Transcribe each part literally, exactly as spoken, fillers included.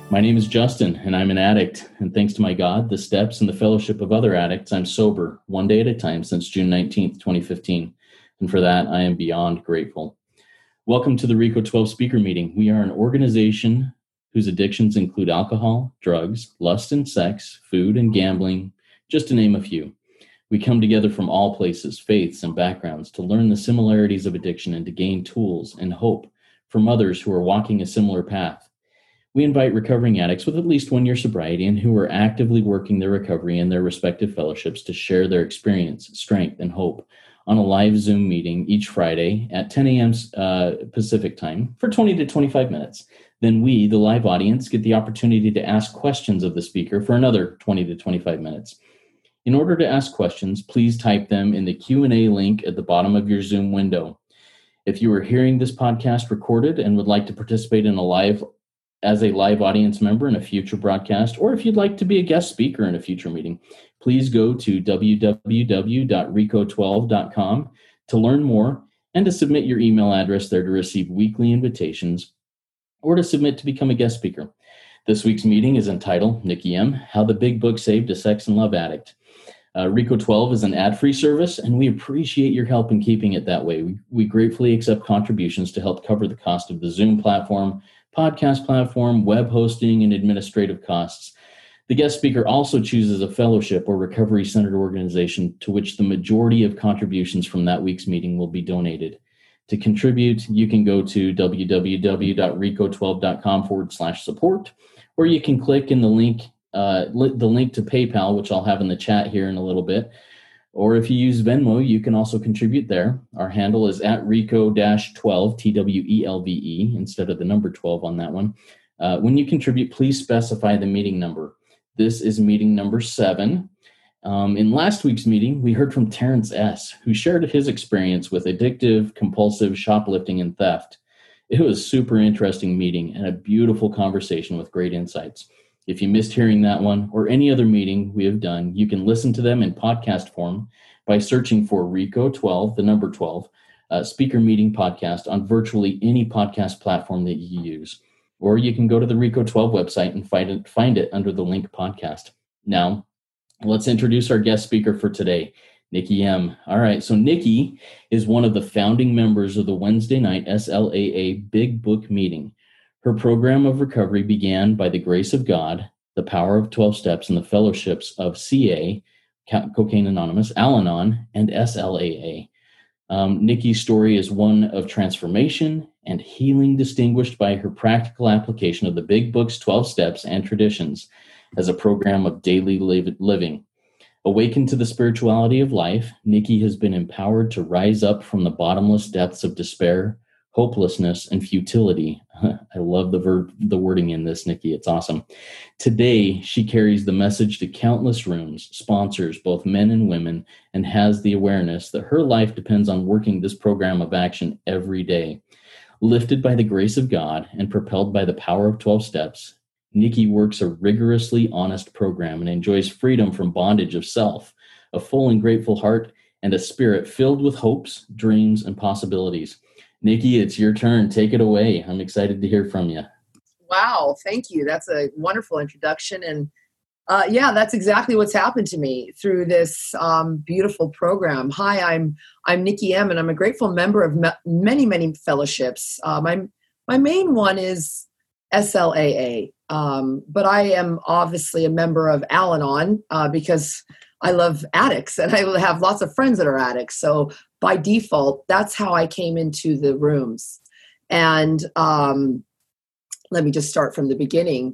My name is Justin, and I'm an addict. And thanks to my God, the steps, and the fellowship of other addicts, I'm sober, one day at a time, since June nineteenth, twenty fifteen. And for that, I am beyond grateful. Welcome to the RICO twelve speaker meeting. We are an organization whose addictions include alcohol, drugs, lust and sex, food and gambling, just to name a few. We come together from all places, faiths, and backgrounds to learn the similarities of addiction and to gain tools and hope from others who are walking a similar path. We invite recovering addicts with at least one year sobriety and who are actively working their recovery in their respective fellowships to share their experience, strength, and hope on a live Zoom meeting each Friday at ten a.m. Uh, Pacific time for twenty to twenty-five minutes. Then we, the live audience, get the opportunity to ask questions of the speaker for another twenty to twenty-five minutes. In order to ask questions, please type them in the Q and A link at the bottom of your Zoom window. If you are hearing this podcast recorded and would like to participate in a live as a live audience member in a future broadcast, or if you'd like to be a guest speaker in a future meeting, please go to w w w dot rico twelve dot com to learn more and to submit your email address there to receive weekly invitations or to submit to become a guest speaker. This week's meeting is entitled Nikki M, How the Big Book Saved a Sex and Love Addict. Uh, RICO twelve is an ad-free service, and we appreciate your help in keeping it that way. We, we gratefully accept contributions to help cover the cost of the Zoom platform, podcast platform, web hosting, and administrative costs. The guest speaker also chooses a fellowship or recovery-centered organization to which the majority of contributions from that week's meeting will be donated. To contribute, you can go to w w w dot rico twelve dot com forward slash support, or you can click in the link, uh, li- the link to PayPal, which I'll have in the chat here in a little bit. Or if you use Venmo, you can also contribute there. Our handle is at rico twelve, T W E L V E, instead of the number twelve on that one. Uh, when you contribute, please specify the meeting number. This is meeting number seven. Um, in last week's meeting, we heard from Terrence S., who shared his experience with addictive, compulsive shoplifting and theft. It was a super interesting meeting and a beautiful conversation with great insights. If you missed hearing that one or any other meeting we have done, you can listen to them in podcast form by searching for RICO twelve, the number twelve, uh, speaker meeting podcast on virtually any podcast platform that you use. Or you can go to the RICO twelve website and find it, find it under the link podcast. Now, let's introduce our guest speaker for today, Nikki M. All right, so Nikki is one of the founding members of the Wednesday night S L A A Big Book meeting. Her program of recovery began by the grace of God, the power of twelve steps, and the fellowships of C A, Cocaine Anonymous, Al-Anon, and S L A A. Um, Nikki's story is one of transformation and healing, distinguished by her practical application of the Big Book's twelve steps and traditions as a program of daily live, living. Awakened to the spirituality of life, Nikki has been empowered to rise up from the bottomless depths of despair, hopelessness, and futility. I love the verb, the wording in this, Nikki. It's awesome. Today, she carries the message to countless rooms, sponsors, both men and women, and has the awareness that her life depends on working this program of action every day. Lifted by the grace of God and propelled by the power of twelve steps, Nikki works a rigorously honest program and enjoys freedom from bondage of self, a full and grateful heart, and a spirit filled with hopes, dreams, and possibilities. Nikki, it's your turn. Take it away. I'm excited to hear from you. Wow, thank you. That's a wonderful introduction. And uh, yeah, that's exactly what's happened to me through this um, beautiful program. Hi, I'm I'm Nikki M., and I'm a grateful member of me- many, many fellowships. Uh, my, my main one is S L A A, um, but I am obviously a member of Al-Anon uh, because I love addicts, and I have lots of friends that are addicts. So by default, that's how I came into the rooms. And um, let me just start from the beginning.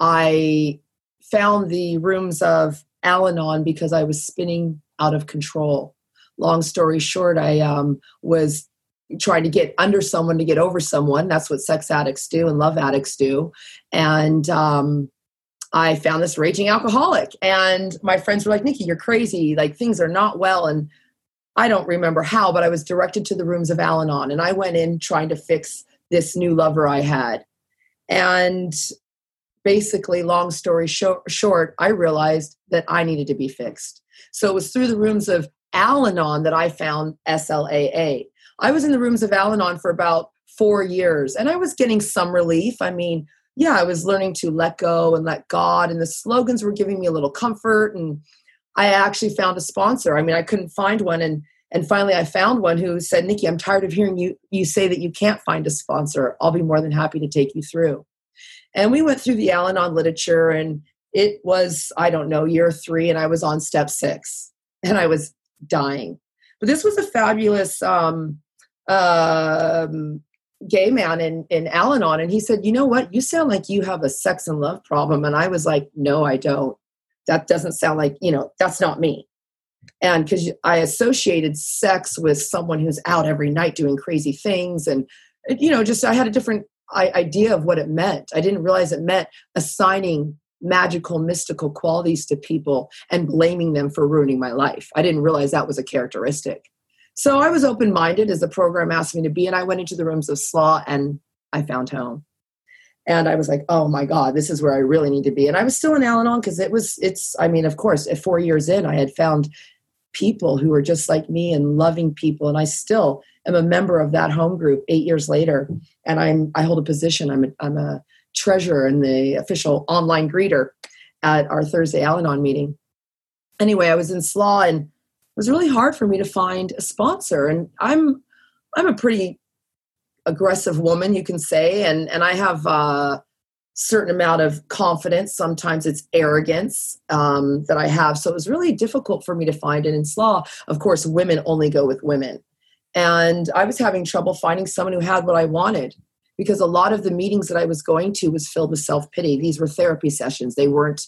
I found the rooms of Al-Anon because I was spinning out of control. Long story short, I um, was trying to get under someone to get over someone. That's what sex addicts do and love addicts do. And um, I found this raging alcoholic, and my friends were like, Nikki, you're crazy. Like, things are not well. And I don't remember how, but I was directed to the rooms of Al-Anon, and I went in trying to fix this new lover I had. And basically, long story short, short, I realized that I needed to be fixed. So it was through the rooms of Al-Anon that I found S L A A. I was in the rooms of Al-Anon for about four years, and I was getting some relief. I mean, yeah, I was learning to let go and let God, and the slogans were giving me a little comfort. And I actually found a sponsor. I mean, I couldn't find one. And, and finally I found one who said, Nikki, I'm tired of hearing you, you say that you can't find a sponsor. I'll be more than happy to take you through. And we went through the Al-Anon literature, and it was, I don't know, year three, and I was on step six, and I was dying. But this was a fabulous um, um, gay man in, in Al-Anon, and he said, you know what, you sound like you have a sex and love problem. And I was like, no, I don't. That doesn't sound like, you know, that's not me. And because I associated sex with someone who's out every night doing crazy things, and, you know, just I had a different idea of what it meant. I didn't realize it meant assigning magical, mystical qualities to people and blaming them for ruining my life. I didn't realize that was a characteristic. So I was open-minded as the program asked me to be, and I went into the rooms of S L A and I found home. And I was like, oh my God, this is where I really need to be. And I was still in Al-Anon because it was, it's, I mean, of course, at four years in, I had found people who were just like me and loving people. And I still am a member of that home group eight years later. And I'm, I hold a position. I'm a, I'm a treasurer and the official online greeter at our Thursday Al-Anon meeting. Anyway, I was in S L A, and it was really hard for me to find a sponsor. And I'm, I'm a pretty aggressive woman, you can say. And, and I have a certain amount of confidence. Sometimes it's arrogance um, that I have. So it was really difficult for me to find it in S L A. Of course, women only go with women. And I was having trouble finding someone who had what I wanted, because a lot of the meetings that I was going to was filled with self-pity. These were therapy sessions. They weren't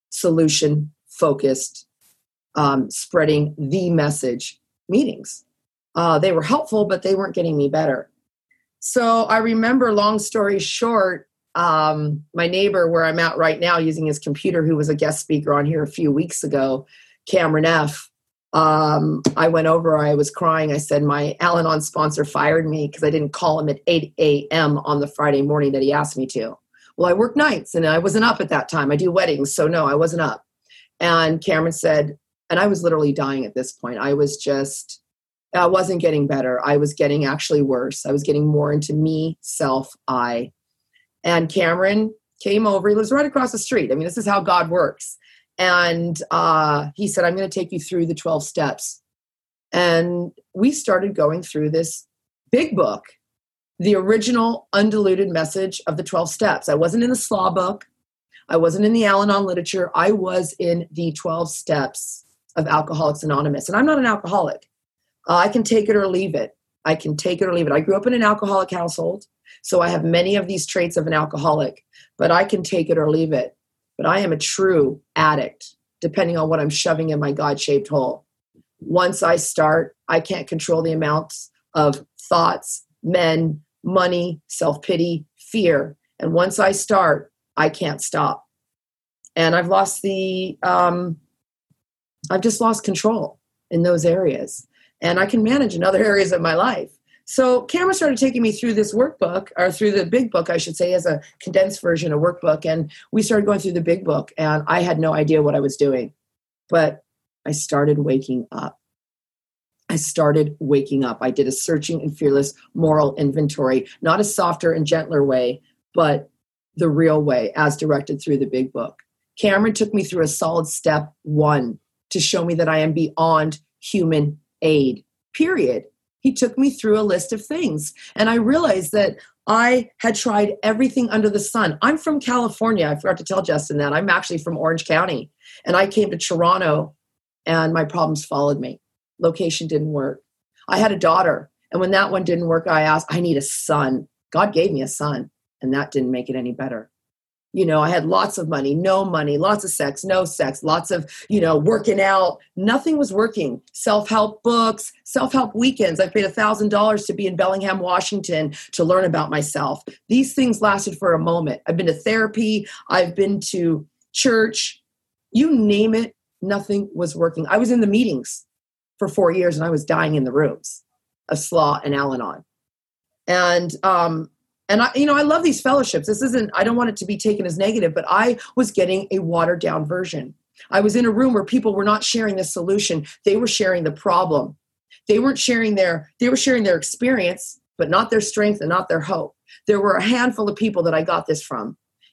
solution-focused, um, spreading the message meetings. Uh, they were helpful, but they weren't getting me better. So I remember, long story short, um, my neighbor where I'm at right now using his computer, who was a guest speaker on here a few weeks ago, Cameron F., Um, I went over, I was crying. I said, my Al-Anon sponsor fired me because I didn't call him at eight a.m. on the Friday morning that he asked me to. Well, I work nights and I wasn't up at that time. I do weddings. So no, I wasn't up. And Cameron said, and I was literally dying at this point. I was just, I wasn't getting better. I was getting actually worse. I was getting more into me, self, I. And Cameron came over. He lives right across the street. I mean, this is how God works. And uh, he said, I'm going to take you through the twelve steps. And we started going through this big book, the original undiluted message of the twelve steps. I wasn't in the S L A book. I wasn't in the Al-Anon literature. I was in the twelve steps of Alcoholics Anonymous. And I'm not an alcoholic. Uh, I can take it or leave it. I can take it or leave it. I grew up in an alcoholic household, so I have many of these traits of an alcoholic, but I can take it or leave it. But I am a true addict, depending on what I'm shoving in my God-shaped hole. Once I start, I can't control the amounts of thoughts, men, money, self-pity, fear. And once I start, I can't stop. And I've lost the, um, I've just lost control in those areas. And I can manage in other areas of my life. So Cameron started taking me through this workbook, or through the big book, I should say, as a condensed version of workbook. And we started going through the big book, and I had no idea what I was doing. But I started waking up. I started waking up. I did a searching and fearless moral inventory, not a softer and gentler way, but the real way, as directed through the big book. Cameron took me through a solid step one to show me that I am beyond human aid, period. He took me through a list of things, and I realized that I had tried everything under the sun. I'm from California. I forgot to tell Justin that. I'm actually from Orange County, and I came to Toronto, and my problems followed me. Location didn't work. I had a daughter, and when that one didn't work, I asked, I need a son. God gave me a son, and that didn't make it any better. You know, I had lots of money, no money, lots of sex, no sex, lots of, you know, working out. Nothing was working. Self-help books, self-help weekends. I paid one thousand dollars to be in Bellingham, Washington to learn about myself. These things lasted for a moment. I've been to therapy. I've been to church. You name it, nothing was working. I was in the meetings for four years and I was dying in the rooms of S L A and Al-Anon. And, um, And I, you know, I love these fellowships. This isn't, I don't want it to be taken as negative, but I was getting a watered down version. I was in a room where people were not sharing the solution. They were sharing the problem. They weren't sharing their, they were sharing their experience, but not their strength and not their hope. There were a handful of people that I got this from.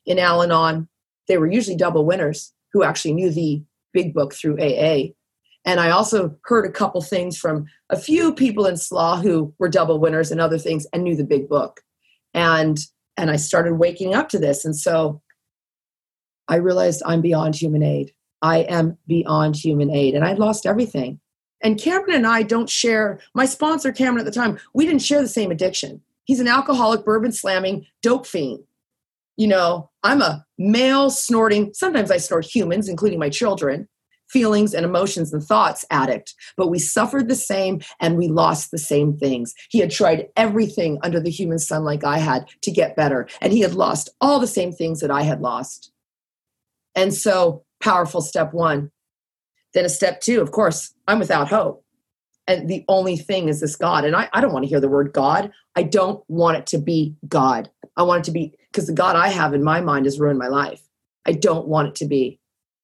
in Al-Anon. They were usually double winners who actually knew the big book through A A. And I also heard a couple things from a few people in S L A who were double winners and other things and knew the big book. And, and I started waking up to this. And so I realized I'm beyond human aid. I am beyond human aid. And I'd lost everything. And Cameron and I don't share, my sponsor, Cameron, at the time, we didn't share the same addiction. He's an alcoholic, bourbon slamming, dope fiend. You know, I'm a male snorting, sometimes I snort humans, including my children, feelings and emotions and thoughts addict. But we suffered the same and we lost the same things. He had tried everything under the human sun like I had to get better. And he had lost all the same things that I had lost. And so powerful step one. Then a step two, of course, I'm without hope. And the only thing is this God. And I, I don't want to hear the word God. I don't want it to be God. I want it to be, because the God I have in my mind has ruined my life. I don't want it to be.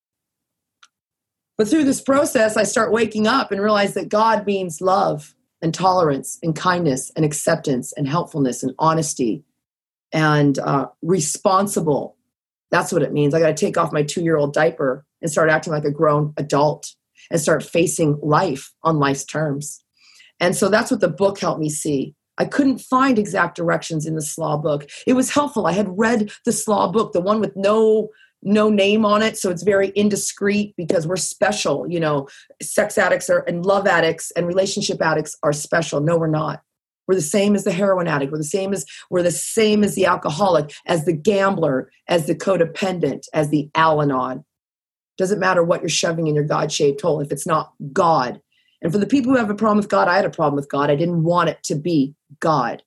But through this process, I start waking up and realize that God means love and tolerance and kindness and acceptance and helpfulness and honesty and uh, responsible. That's what it means. I got to take off my two-year-old diaper and start acting like a grown adult and start facing life on life's terms. And so that's what the book helped me see. I couldn't find exact directions in the S L A book. It was helpful. I had read the S L A book, the one with no no name on it, so it's very indiscreet because we're special. You know, sex addicts are and love addicts and relationship addicts are special. No, we're not. We're the same as the heroin addict. We're the same as we're the same as the alcoholic, as the gambler, as the codependent, as the Al-Anon. Doesn't matter what you're shoving in your God-shaped hole if it's not God. And for the people who have a problem with God, I had a problem with God. I didn't want it to be God.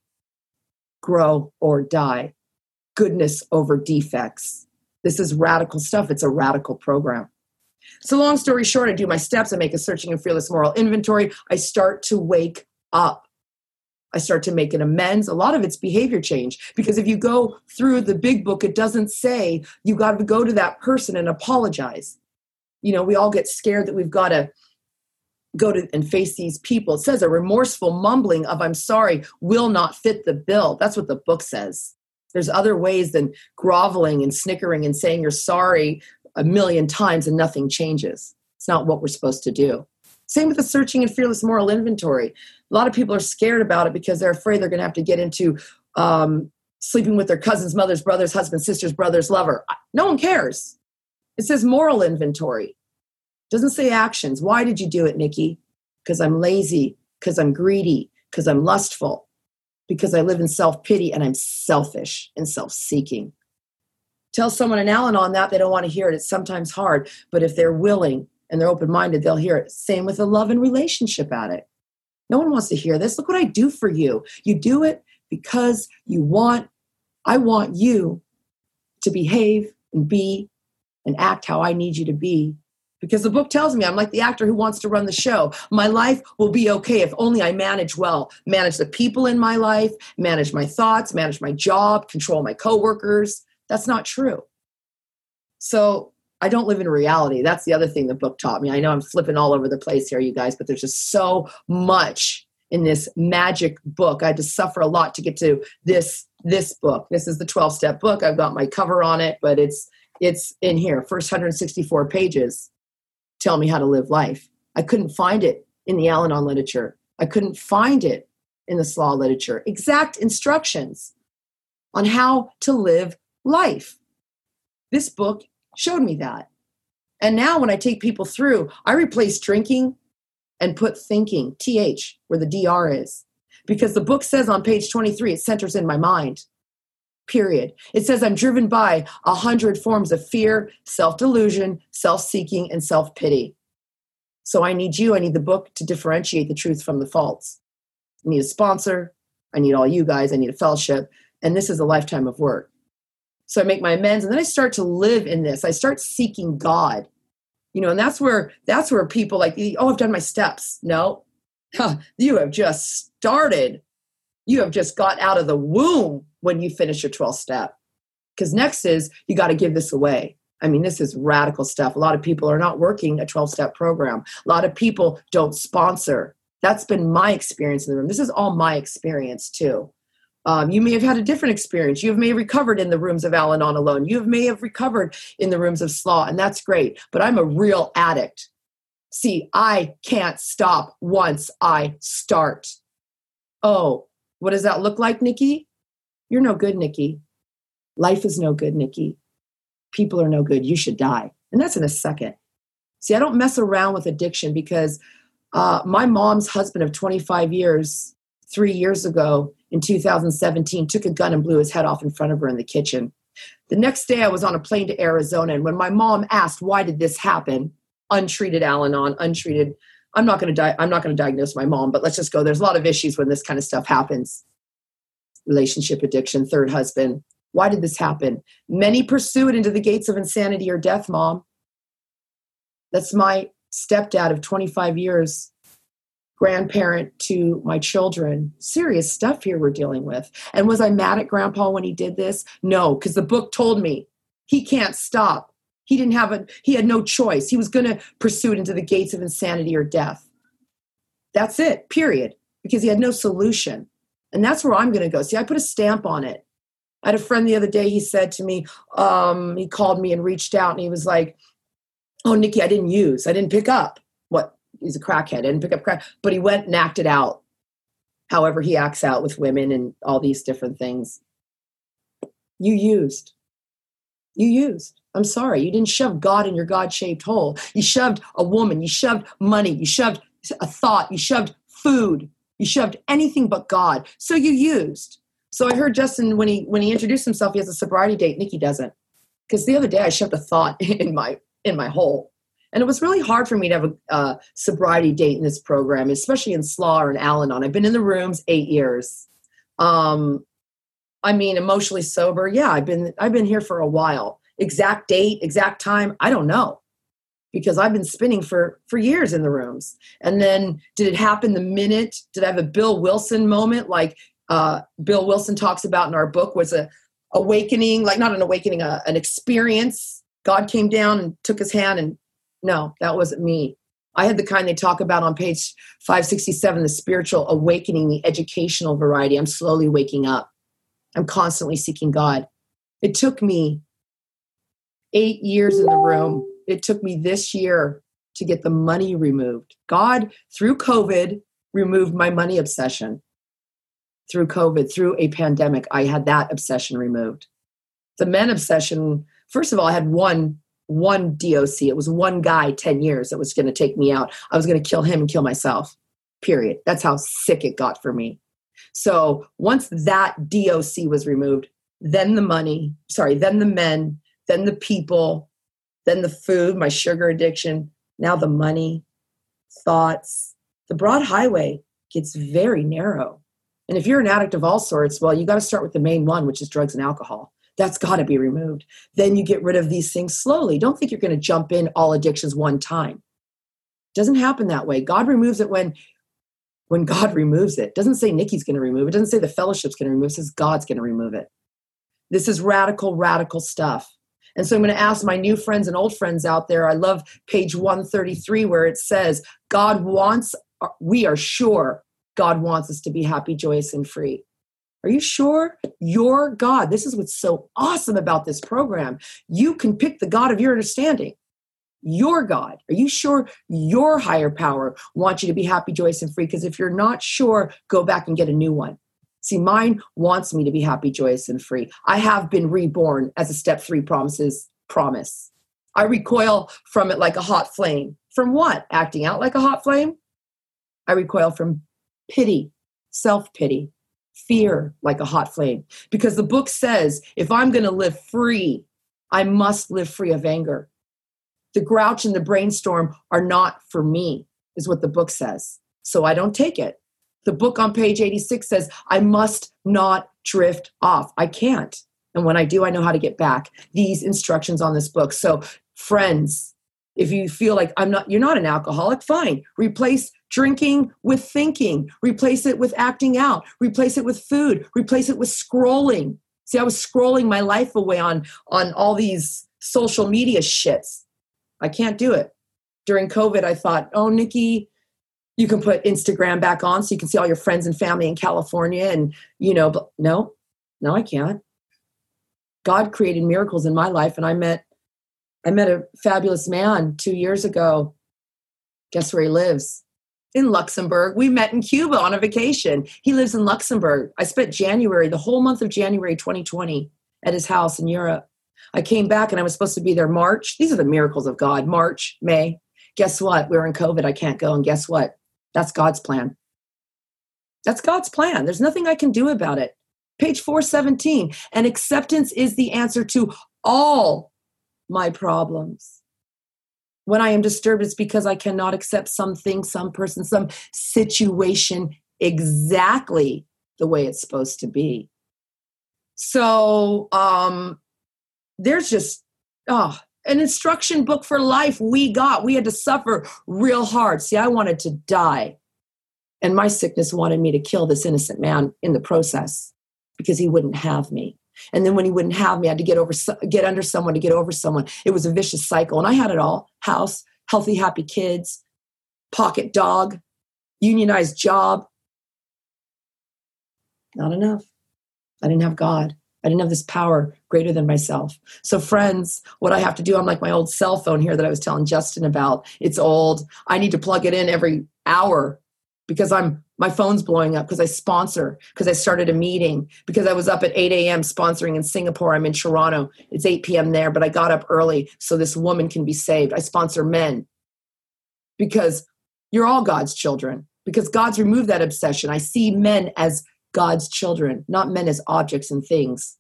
Grow or die. Goodness over defects. This is radical stuff. It's a radical program. So long story short, I do my steps. I make a searching and fearless moral inventory. I start to wake up. I start to make an amends. A lot of it's behavior change. Because if you go through the big book, it doesn't say you got to go to that person and apologize. You know, we all get scared that we've got to go to and face these people. It says a remorseful mumbling of I'm sorry will not fit the bill. That's what the book says. There's other ways than groveling and snickering and saying you're sorry a million times and nothing changes. It's not what we're supposed to do. Same with the searching and fearless moral inventory. A lot of people are scared about it because they're afraid they're going to have to get into um, sleeping with their cousins, mothers, brothers, husbands, sisters, brothers, lover. No one cares. It says moral inventory. It doesn't say actions. Why did you do it, Nikki? Because I'm lazy, because I'm greedy, because I'm lustful, because I live in self-pity and I'm selfish and self-seeking. Tell someone in Al-Anon that, they don't want to hear it. It's sometimes hard, but if they're willing and they're open-minded, they'll hear it. Same with a love and relationship addict. No one wants to hear this. Look what I do for you. You do it because you want, I want you to behave and be and act how I need you to be. Because the book tells me I'm like the actor who wants to run the show. My life will be okay if only I manage well. Manage the people in my life, manage my thoughts, manage my job, control my coworkers. That's not true. So I don't live in reality. That's the other thing the book taught me. I know I'm flipping all over the place here, you guys, but there's just so much in this magic book. I had to suffer a lot to get to this, this book. This is the twelve-step book. I've got my cover on it, but it's it's in here. First one hundred sixty-four pages tell me how to live life. I couldn't find it in the Al-Anon literature. I couldn't find it in the S L A literature. Exact instructions on how to live life. This book showed me that. And now when I take people through, I replace drinking and put thinking, T H, where the D R is. Because the book says on page twenty-three, it centers in my mind, period. It says I'm driven by a hundred forms of fear, self-delusion, self-seeking, and self-pity. So I need you, I need the book to differentiate the truth from the false. I need a sponsor. I need all you guys. I need a fellowship. And this is a lifetime of work. So I make my amends, and then I start to live in this. I start seeking God, you know, and that's where that's where people like, oh, I've done my steps. No, huh, you have just started. You have just got out of the womb when you finish your twelfth step. Because next is you got to give this away. I mean, this is radical stuff. A lot of people are not working a twelve-step program. A lot of people don't sponsor. That's been my experience in the room. This is all my experience too. Um, you may have had a different experience. You may have recovered in the rooms of Al-Anon alone. You may have recovered in the rooms of S L A, and that's great. But I'm a real addict. See, I can't stop once I start. Oh, what does that look like, Nikki? You're no good, Nikki. Life is no good, Nikki. People are no good. You should die. And that's in a second. See, I don't mess around with addiction because uh, my mom's husband of twenty-five years, three years ago in two thousand seventeen, took a gun and blew his head off in front of her in the kitchen. The next day I was on a plane to Arizona. And when my mom asked, why did this happen? Untreated Al-Anon, untreated. I'm not going to di- I'm not going to diagnose my mom, but let's just go. There's a lot of issues when this kind of stuff happens. Relationship addiction, third husband. Why did this happen? Many pursue it into the gates of insanity or death, Mom. That's my stepdad of twenty-five years, grandparent to my children. Serious stuff here we're dealing with. And was I mad at Grandpa when he did this? No, because the book told me he can't stop. He didn't have a, he had no choice. He was going to pursue it into the gates of insanity or death. That's it, period. Because he had no solution. And that's where I'm going to go. See, I put a stamp on it. I had a friend the other day, he said to me, um, he called me and reached out and he was like, oh, Nikki, I didn't use, I didn't pick up what, he's a crackhead, I didn't pick up crack, but he went and acted out however he acts out with women and all these different things. You used. You used. I'm sorry. You didn't shove God in your God-shaped hole. You shoved a woman. You shoved money. You shoved a thought. You shoved food. You shoved anything but God. So you used. So I heard Justin, when he when he introduced himself, he has a sobriety date. Nikki doesn't. Because the other day I shoved a thought in my in my hole. And it was really hard for me to have a uh, sobriety date in this program, especially in S L A or in Al-Anon. I've been in the rooms eight years. Um, I mean, emotionally sober. Yeah, I've been I've been here for a while. Exact date, exact time, I don't know. Because I've been spinning for, for years in the rooms. And then did it happen the minute? Did I have a Bill Wilson moment like uh, Bill Wilson talks about in our book was a awakening, like not an awakening, a, an experience. God came down and took his hand and no, that wasn't me. I had the kind they talk about on page five sixty-seven, the spiritual awakening, the educational variety. I'm slowly waking up. I'm constantly seeking God. It took me eight years in the room. It took me this year to get the money removed. God, through COVID, removed my money obsession. Through COVID, through a pandemic, I had that obsession removed. The men obsession, first of all, I had one, one D O C. It was one guy, ten years, that was going to take me out. I was going to kill him and kill myself, period. That's how sick it got for me. So once that D O C was removed, then the money, sorry, then the men, then the people, then the food, my sugar addiction, now the money, thoughts. The broad highway gets very narrow. And if you're an addict of all sorts, well, you got to start with the main one, which is drugs and alcohol. That's got to be removed. Then you get rid of these things slowly. Don't think you're going to jump in all addictions one time. It doesn't happen that way. God removes it when, when God removes it. It doesn't say Nikki's going to remove it. It doesn't say the fellowship's going to remove it. It says God's going to remove it. This is radical, radical stuff. And so I'm going to ask my new friends and old friends out there. I love page one thirty-three where it says, God wants, we are sure God wants us to be happy, joyous, and free. Are you sure? Your God. This is what's so awesome about this program. You can pick the God of your understanding. Your God. Are you sure your higher power wants you to be happy, joyous, and free? Because if you're not sure, go back and get a new one. See, mine wants me to be happy, joyous, and free. I have been reborn as a step three promises promise. I recoil from it like a hot flame. From what? Acting out like a hot flame? I recoil from pity, self-pity, fear like a hot flame. Because the book says, if I'm going to live free, I must live free of anger. The grouch and the brainstorm are not for me, is what the book says. So I don't take it. The book on page eighty-six says, I must not drift off. I can't. And when I do, I know how to get back. These instructions on this book. So friends, if you feel like I'm not, you're not an alcoholic, fine. Replace drinking with thinking. Replace it with acting out. Replace it with food. Replace it with scrolling. See, I was scrolling my life away on, on all these social media shits. I can't do it. During COVID, I thought, oh, Nikki, You can put Instagram back on so you can see all your friends and family in California. And, you know, but no, no, I can't. God created miracles in my life. And I met, I met a fabulous man two years ago. Guess where he lives? In Luxembourg. We met in Cuba on a vacation. He lives in Luxembourg. I spent January, the whole month of January twenty twenty at his house in Europe. I came back and I was supposed to be there March. These are the miracles of God. March, May. Guess what? We were in COVID. I can't go. And guess what? That's God's plan. That's God's plan. There's nothing I can do about it. Page four seventeen. And acceptance is the answer to all my problems. When I am disturbed, it's because I cannot accept something, some person, some situation exactly the way it's supposed to be. So um, there's just, oh, an instruction book for life we got. We had to suffer real hard. See, I wanted to die. And my sickness wanted me to kill this innocent man in the process because he wouldn't have me. And then when he wouldn't have me, I had to get over, get under someone to get over someone. It was a vicious cycle. And I had it all. House, healthy, happy kids, pocket dog, unionized job. Not enough. I didn't have God. I didn't have this power greater than myself. So friends, what I have to do, I'm like my old cell phone here that I was telling Justin about. It's old. I need to plug it in every hour because I'm my phone's blowing up because I sponsor, because I started a meeting, because I was up at eight a.m. sponsoring in Singapore. I'm in Toronto. It's eight p.m. there, but I got up early so this woman can be saved. I sponsor men because you're all God's children, because God's removed that obsession. I see men as God's children, not men as objects and things.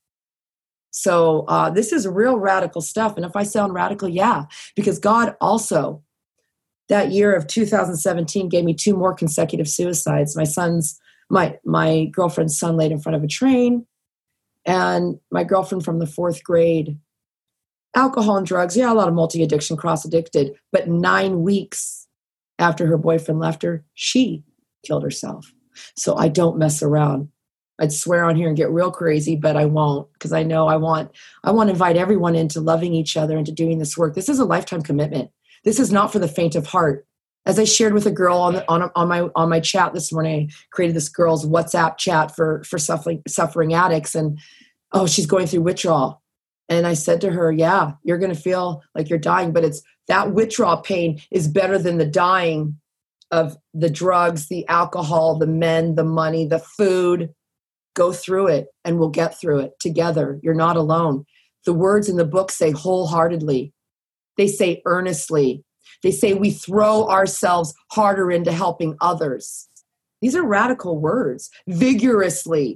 So uh, this is real radical stuff. And if I sound radical, yeah, because God also, that year of two thousand seventeen, gave me two more consecutive suicides. My son's, my my girlfriend's son laid in front of a train, and my girlfriend from the fourth grade. Alcohol and drugs, yeah, a lot of multi-addiction, cross-addicted. But nine weeks after her boyfriend left her, she killed herself. So I don't mess around. I'd swear on here and get real crazy, but I won't, because I know I want I want to invite everyone into loving each other and to doing this work. This is a lifetime commitment. This is not for the faint of heart. As I shared with a girl on the, on, on my on my chat this morning, I created this girl's WhatsApp chat for for suffering suffering addicts, and oh, she's going through withdrawal. And I said to her, yeah, you're going to feel like you're dying, but it's that withdrawal pain is better than the dying of the drugs, the alcohol, the men, the money, the food. Go through it and we'll get through it together. You're not alone. The words in the book say wholeheartedly. They say earnestly. They say we throw ourselves harder into helping others. These are radical words. Vigorously.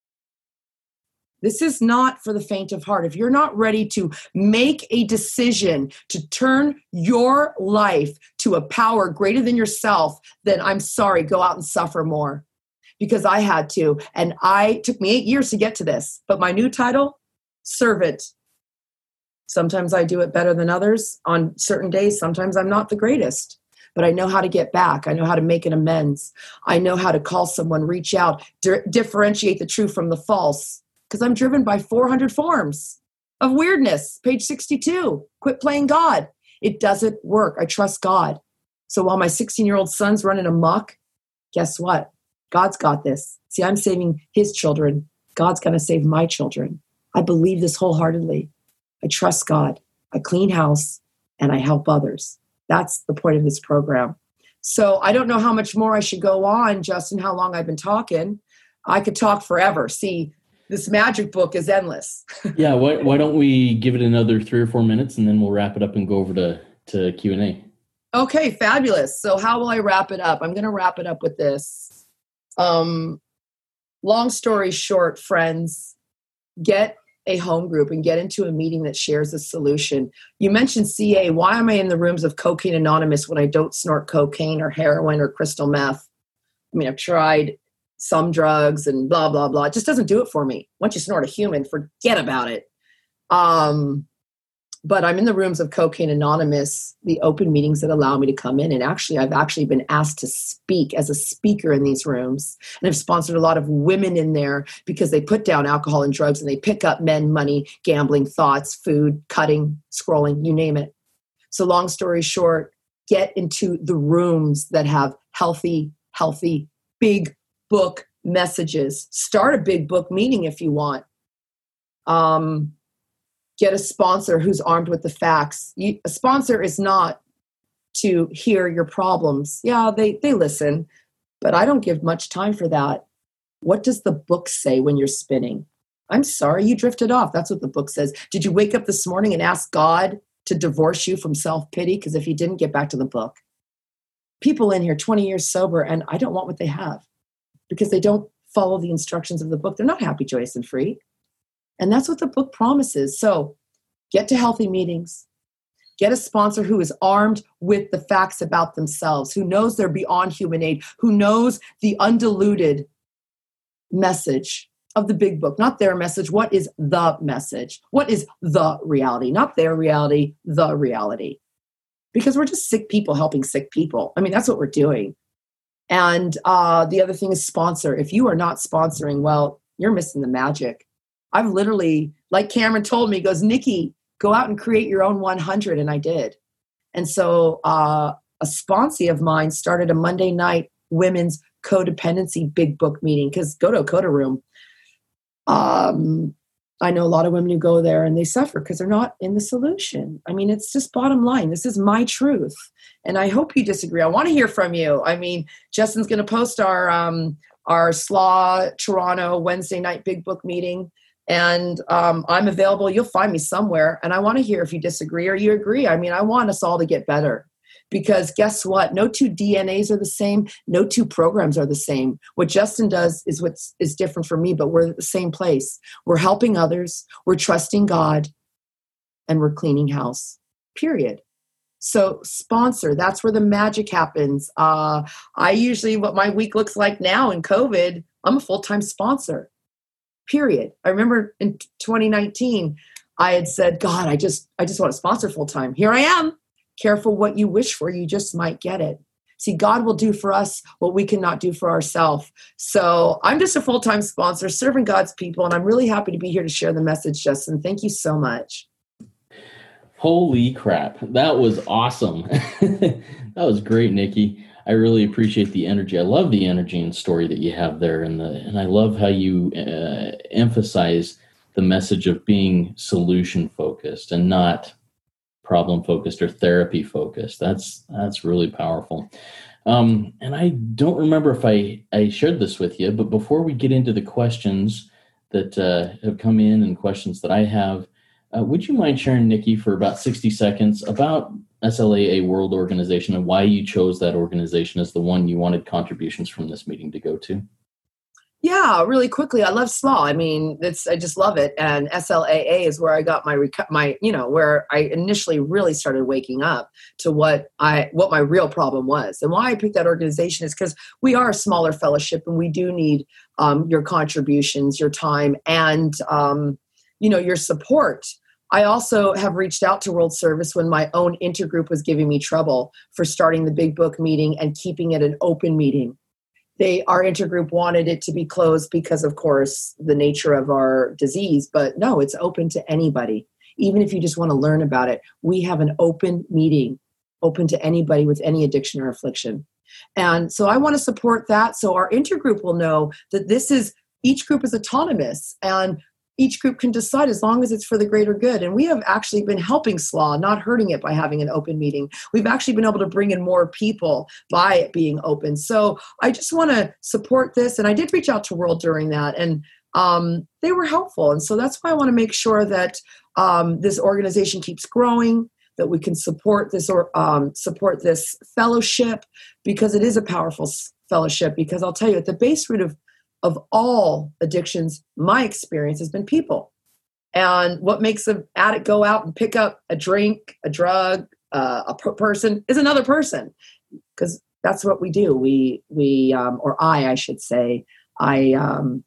This is not for the faint of heart. If you're not ready to make a decision to turn your life to a power greater than yourself, then I'm sorry, go out and suffer more. Because I had to. And I took me eight years to get to this. But my new title, servant. Sometimes I do it better than others on certain days. Sometimes I'm not the greatest. But I know how to get back. I know how to make an amends. I know how to call someone, reach out, di- differentiate the true from the false. Because I'm driven by four hundred forms of weirdness. Page sixty-two. Quit playing God. It doesn't work. I trust God. So while my sixteen-year-old son's running amok, guess what? God's got this. See, I'm saving his children. God's going to save my children. I believe this wholeheartedly. I trust God. I clean house and I help others. That's the point of this program. So I don't know how much more I should go on, Justin, how long I've been talking. I could talk forever. See, this magic book is endless. yeah, why, why don't we give it another three or four minutes and then we'll wrap it up and go over to, to Q and A. Okay, fabulous. So how will I wrap it up? I'm going to wrap it up with this. Um, long story short, friends, get a home group and get into a meeting that shares a solution. You mentioned C A. Why am I in the rooms of Cocaine Anonymous when I don't snort cocaine or heroin or crystal meth? I mean, I've tried some drugs and blah, blah, blah. It just doesn't do it for me. Once you snort a human, forget about it. Um, But I'm in the rooms of Cocaine Anonymous, the open meetings that allow me to come in. And actually, I've actually been asked to speak as a speaker in these rooms. And I've sponsored a lot of women in there because they put down alcohol and drugs and they pick up men, money, gambling, thoughts, food, cutting, scrolling, you name it. So long story short, get into the rooms that have healthy, healthy, big book messages. Start a big book meeting if you want. Um, get a sponsor who's armed with the facts. You, a sponsor is not to hear your problems. Yeah, they, they listen, but I don't give much time for that. What does the book say when you're spinning? I'm sorry, you drifted off. That's what the book says. Did you wake up this morning and ask God to divorce you from self-pity? Because if you didn't, get back to the book. People in here twenty years sober, and I don't want what they have because they don't follow the instructions of the book. They're not happy, joyous, and free. And that's what the book promises. So get to healthy meetings. Get a sponsor who is armed with the facts about themselves, who knows they're beyond human aid, who knows the undiluted message of the big book, not their message. What is the message? What is the reality? Not their reality, the reality. Because we're just sick people helping sick people. I mean, that's what we're doing. And uh, the other thing is sponsor. If you are not sponsoring, well, you're missing the magic. I've literally, like Cameron told me, he goes, Nikki, go out and create your own one hundred. And I did. And so uh, a sponsee of mine started a Monday night women's codependency big book meeting, because go to a coda room. Um, I know a lot of women who go there and they suffer because they're not in the solution. I mean, it's just bottom line. This is my truth. And I hope you disagree. I want to hear from you. I mean, Justin's going to post our, um, our S L A Toronto Wednesday night big book meeting. And um, I'm available. You'll find me somewhere. And I want to hear if you disagree or you agree. I mean, I want us all to get better. Because guess what? No two D N As are the same. No two programs are the same. What Justin does is what is different from me, but we're at the same place. We're helping others. We're trusting God. And we're cleaning house, period. So sponsor, that's where the magic happens. Uh, I usually, what my week looks like now in COVID, I'm a full-time sponsor, period. I remember in twenty nineteen, I had said, God, I just, I just want to sponsor full-time. Here I am. Careful what you wish for, you just might get it. See, God will do for us what we cannot do for ourselves. So I'm just a full-time sponsor serving God's people, and I'm really happy to be here to share the message, Justin. Thank you so much. Holy crap. That was awesome. That was great, Nikki. I really appreciate the energy. I love the energy and story that you have there. And, the, and I love how you uh, emphasize the message of being solution-focused and not problem focused or therapy focused. That's that's really powerful. Um, and I don't remember if I, I shared this with you, but before we get into the questions that uh, have come in and questions that I have, uh, would you mind sharing, Nikki, for about sixty seconds about S L A A World Organization and why you chose that organization as the one you wanted contributions from this meeting to go to? Yeah, really quickly. I love S L A. I mean, it's, I just love it. And S L A A is where I got my, my, you know, where I initially really started waking up to what I, what my real problem was. And why I picked that organization is because we are a smaller fellowship and we do need um, your contributions, your time, and, um, you know, your support. I also have reached out to World Service when my own intergroup was giving me trouble for starting the big book meeting and keeping it an open meeting. They, our intergroup wanted it to be closed because, of course, the nature of our disease. But no, it's open to anybody. Even if you just want to learn about it, we have an open meeting, open to anybody with any addiction or affliction. And so I want to support that. So our intergroup will know that this is, each group is autonomous and each group can decide as long as it's for the greater good. And we have actually been helping S L A, not hurting it by having an open meeting. We've actually been able to bring in more people by it being open. So I just want to support this. And I did reach out to World during that, and um, they were helpful. And so that's why I want to make sure that um, this organization keeps growing, that we can support this or um, support this fellowship, because it is a powerful fellowship. Because I'll tell you, at the base root of of all addictions, my experience has been people. And what makes an addict go out and pick up a drink, a drug, uh, a per- person is another person. Because that's what we do. We, we, um, or I, I should say, I, um,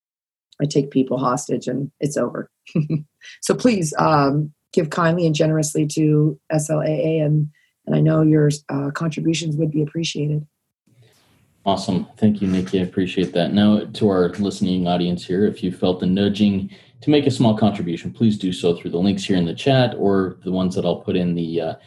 I take people hostage and it's over. So please um, give kindly and generously to S L A A, and, and I know your uh, contributions would be appreciated. Awesome. Thank you, Nikki. I appreciate that. Now, to our listening audience here, if you felt the nudging to make a small contribution, please do so through the links here in the chat or the ones that I'll put in the uh,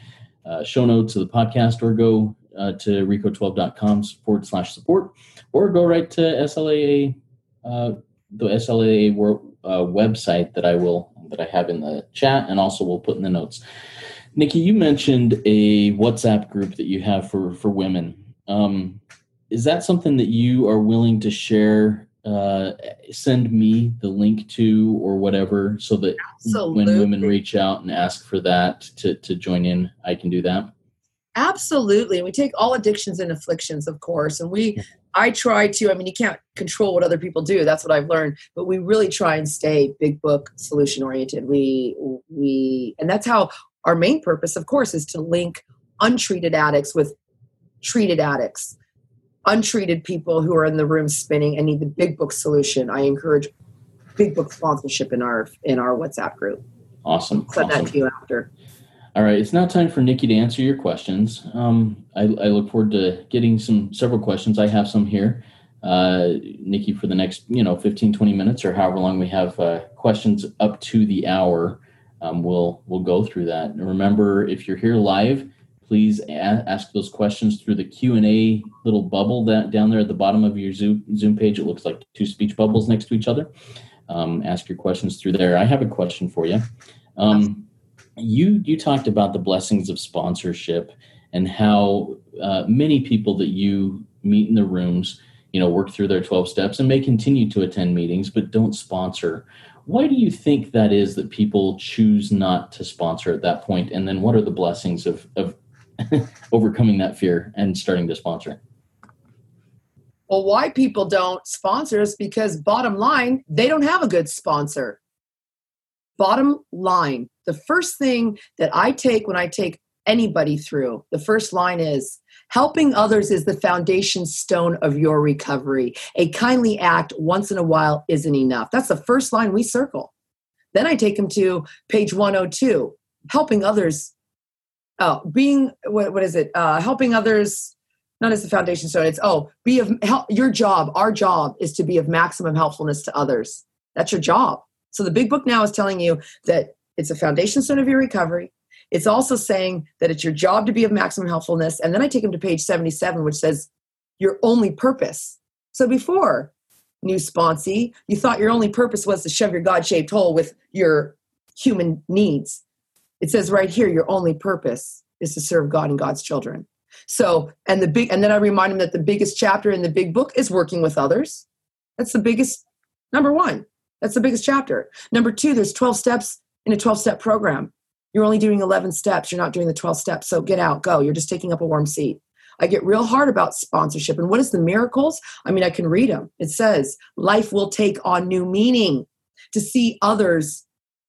uh, show notes of the podcast, or go uh, to rico twelve dot com forward slash support, or go right to S L A A, uh, the S L A A world, uh, website that I will that I have in the chat, and also we'll put in the notes. Nikki, you mentioned a WhatsApp group that you have for for women. Um, is that something that you are willing to share? Uh, send me the link to, or whatever, so that Absolutely. When women reach out and ask for that to to join in, I can do that. Absolutely. And we take all addictions and afflictions, of course. And we, I try to, I mean, you can't control what other people do. That's what I've learned. But we really try and stay big book solution oriented. We, we, and that's how our main purpose, of course, is to link untreated addicts with treated addicts, untreated people who are in the room spinning and need the big book solution. I encourage big book sponsorship in our, in our WhatsApp group. Awesome. I'll send awesome. that to you after. All right, it's now time for Nikki to answer your questions. Um, I, I look forward to getting some several questions. I have some here, uh, Nikki, for the next you know fifteen, twenty minutes, or however long we have uh, questions up to the hour. Um, we'll we'll go through that. And remember, if you're here live, please a- ask those questions through the Q and A little bubble that down there at the bottom of your Zoom Zoom page. It looks like two speech bubbles next to each other. Um, ask your questions through there. I have a question for you. Um, You you talked about the blessings of sponsorship and how uh, many people that you meet in the rooms, you know, work through their twelve steps and may continue to attend meetings, but don't sponsor. Why do you think that is, that people choose not to sponsor at that point? And then what are the blessings of, of overcoming that fear and starting to sponsor? Well, why people don't sponsor is because, bottom line, they don't have a good sponsor. Bottom line, the first thing that I take when I take anybody through, the first line is, helping others is the foundation stone of your recovery. A kindly act once in a while isn't enough. That's the first line we circle. Then I take them to page one oh two, helping others, oh, being, what, what is it? Uh, helping others, not as the foundation stone, it's, oh, be of help. Your job, our job is to be of maximum helpfulness to others. That's your job. So the big book now is telling you that it's a foundation stone of your recovery. It's also saying that it's your job to be of maximum helpfulness. And then I take them to page seventy-seven, which says your only purpose. So before, new sponsee, you thought your only purpose was to shove your God-shaped hole with your human needs. It says right here, your only purpose is to serve God and God's children. So, and the big, and then I remind them that the biggest chapter in the big book is working with others. That's the biggest, number one. That's the biggest chapter. Number two, there's twelve steps in a twelve-step program. You're only doing eleven steps. You're not doing the twelve steps. So get out, go. You're just taking up a warm seat. I get real hard about sponsorship. And what is the miracles? I mean, I can read them. It says, life will take on new meaning. To see others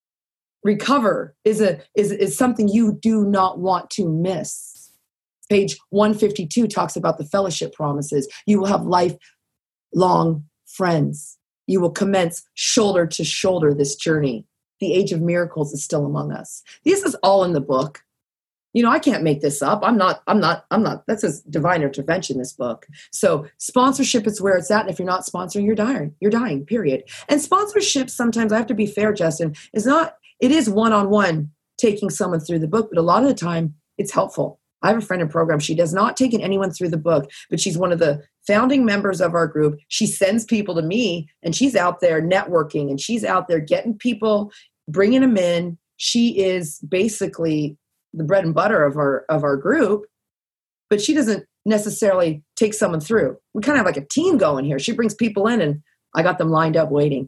recover is, a, is, is something you do not want to miss. Page one fifty-two talks about the fellowship promises. You will have lifelong friends. You will commence shoulder to shoulder this journey. The age of miracles is still among us. This is all in the book. You know, I can't make this up. I'm not, I'm not, I'm not, that's a divine intervention, this book. So sponsorship is where it's at. And if you're not sponsoring, you're dying. You're dying, period. And sponsorship, sometimes, I have to be fair, Justin, is not, it is one-on-one taking someone through the book, but a lot of the time it's helpful. I have a friend in program. She does not take anyone through the book, but she's one of the founding members of our group. She sends people to me, and she's out there networking, and she's out there getting people, bringing them in. She is basically the bread and butter of our of our group, but she doesn't necessarily take someone through. We kind of have like a team going here. She brings people in, and I got them lined up waiting.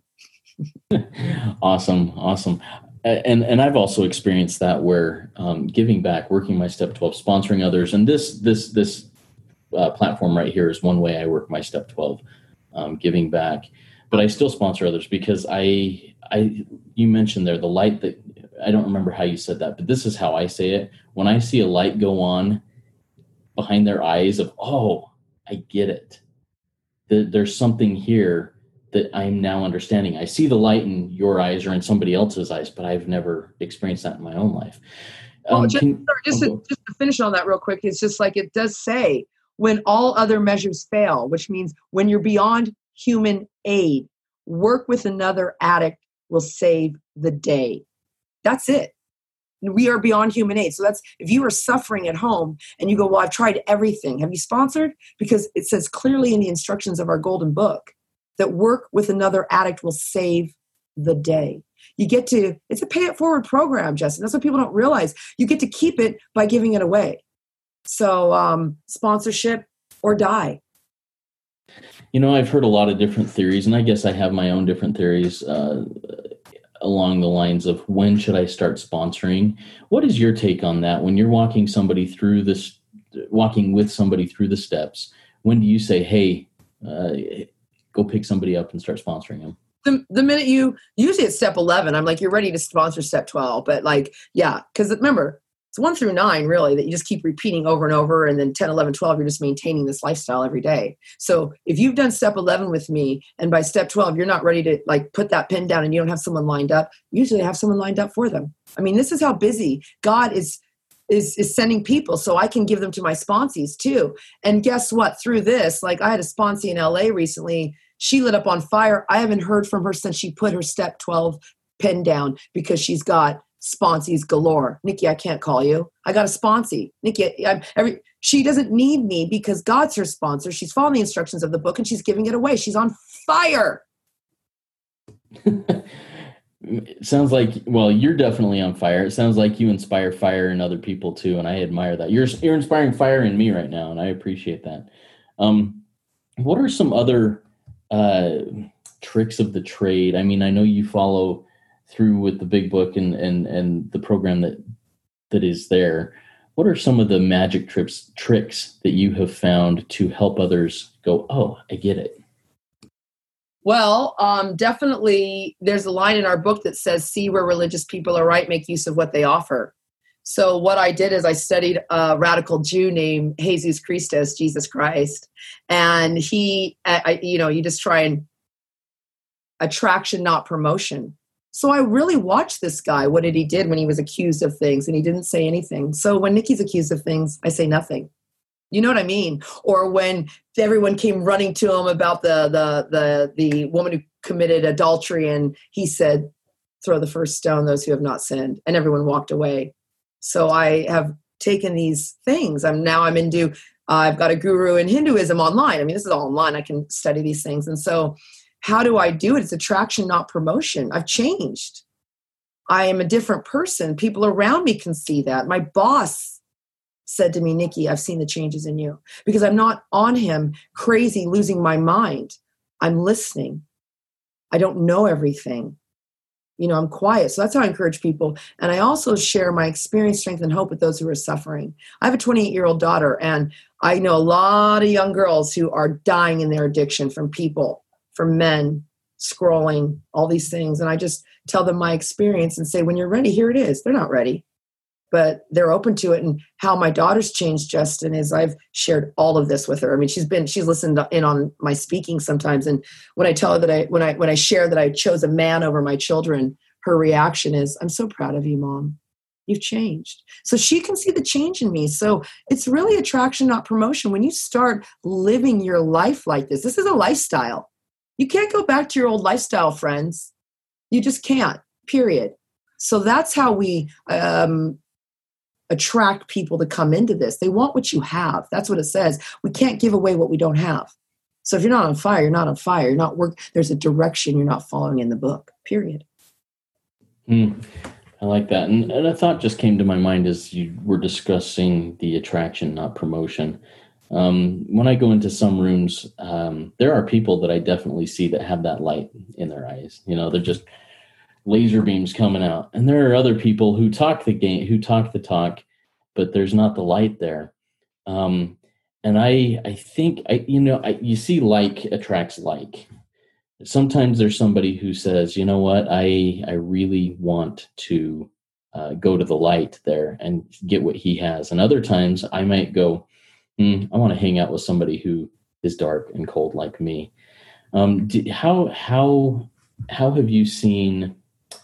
Awesome, awesome. And and I've also experienced that, where um, giving back, working my step twelve, sponsoring others, and this this this uh, platform right here is one way I work my step twelve, um, giving back. But I still sponsor others because I I you mentioned there the light that, I don't remember how you said that, but this is how I say it. When I see a light go on behind their eyes of, oh, I get it. The, there's something here that I'm now understanding. I see the light in your eyes or in somebody else's eyes, but I've never experienced that in my own life. Um, well, just, can, sorry, just, to, just to finish on that real quick, it's just like it does say, when all other measures fail, which means when you're beyond human aid, work with another addict will save the day. That's it. we are beyond human aid. So that's, if you are suffering at home and you go, well, I've tried everything. Have you sponsored? Because it says clearly in the instructions of our golden book that work with another addict will save the day. You get to, it's a pay it forward program, Justin. That's what people don't realize. You get to keep it by giving it away. So um, sponsorship or die. You know, I've heard a lot of different theories, and I guess I have my own different theories uh, along the lines of when should I start sponsoring? What is your take on that? When you're walking somebody through this, walking with somebody through the steps, when do you say, hey, uh, go pick somebody up and start sponsoring them? The, the minute you, usually it's step eleven, I'm like, you're ready to sponsor step twelve. But like, yeah, because remember, it's one through nine really that you just keep repeating over and over. And then ten, eleven, twelve, you're just maintaining this lifestyle every day. So if you've done step eleven with me and by step twelve, you're not ready to like put that pen down and you don't have someone lined up, usually I have someone lined up for them. I mean, this is how busy God is, is, is sending people so I can give them to my sponsees too. And guess what? Through this, like I had a sponsee in L A recently, she lit up on fire. I haven't heard from her since she put her step twelve pen down because she's got sponsees galore. Nikki, I can't call you. I got a sponsee. Nikki, I'm, every, she doesn't need me because God's her sponsor. She's following the instructions of the book and she's giving it away. She's on fire. It sounds like, well, you're definitely on fire. It sounds like you inspire fire in other people too, and I admire that. You're you're inspiring fire in me right now, and I appreciate that. Um, what are some other uh, tricks of the trade? I mean, I know you follow through with the big book and, and, and the program that, that is there. What are some of the magic trips, tricks that you have found to help others go, oh, I get it? Well, um, definitely there's a line in our book that says, see where religious people are right, make use of what they offer. So what I did is I studied a radical Jew named Jesus Christus, Jesus Christ. And he, I, you know, you just try and attraction, not promotion. So I really watched this guy. What did he did when he was accused of things? And he didn't say anything. So when Nikki's accused of things, I say nothing. You know what I mean? Or when everyone came running to him about the the the the woman who committed adultery, and he said, "Throw the first stone, those who have not sinned," and everyone walked away. So I have taken these things. I'm now I'm into. Uh, I've got a guru in Hinduism online. I mean, this is all online. I can study these things, and so. How do I do it? It's attraction, not promotion. I've changed. I am a different person. People around me can see that. My boss said to me, Nikki, I've seen the changes in you because I'm not on him crazy, losing my mind. I'm listening. I don't know everything. You know, I'm quiet. So that's how I encourage people. And I also share my experience, strength, and hope with those who are suffering. I have a twenty-eight-year-old daughter, and I know a lot of young girls who are dying in their addiction from people. From men, scrolling, all these things. And I just tell them my experience and say, when you're ready, here it is. They're not ready, but they're open to it. And how my daughter's changed, Justin, is I've shared all of this with her. I mean, she's been, she's listened in on my speaking sometimes. And when I tell her that I, when I, when I share that I chose a man over my children, her reaction is, I'm so proud of you, Mom. You've changed. So she can see the change in me. So it's really attraction, not promotion. When you start living your life like this, this is a lifestyle. You can't go back to your old lifestyle, friends. You just can't, period. So that's how we um, attract people to come into this. They want what you have. That's what it says. We can't give away what we don't have. So if you're not on fire, you're not on fire. You're not work. There's a direction you're not following in the book, period. Hmm. I like that. And, and a thought just came to my mind as you were discussing the attraction, not promotion. Um, when I go into some rooms, um, there are people that I definitely see that have that light in their eyes. You know, they're just laser beams coming out. And there are other people who talk the game, who talk the talk, but there's not the light there. Um, and I, I think, I, you know, I, you see like attracts like. Sometimes there's somebody who says, you know what, I, I really want to uh, go to the light there and get what he has. And other times I might go, Mm, I want to hang out with somebody who is dark and cold like me. Um, do, how how how have you seen?